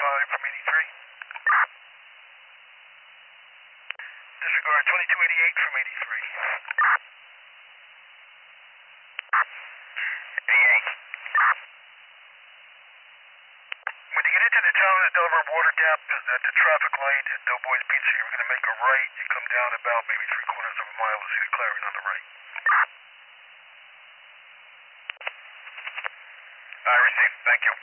from 83. Disregard 2288 from 83. 88. When you get into the town of the Delaware Water Gap at the traffic light at Doughboy's Pizza, you're going to make a right. You come down about maybe 3/4 of a mile to see the Clarion on the right. I received. Thank you.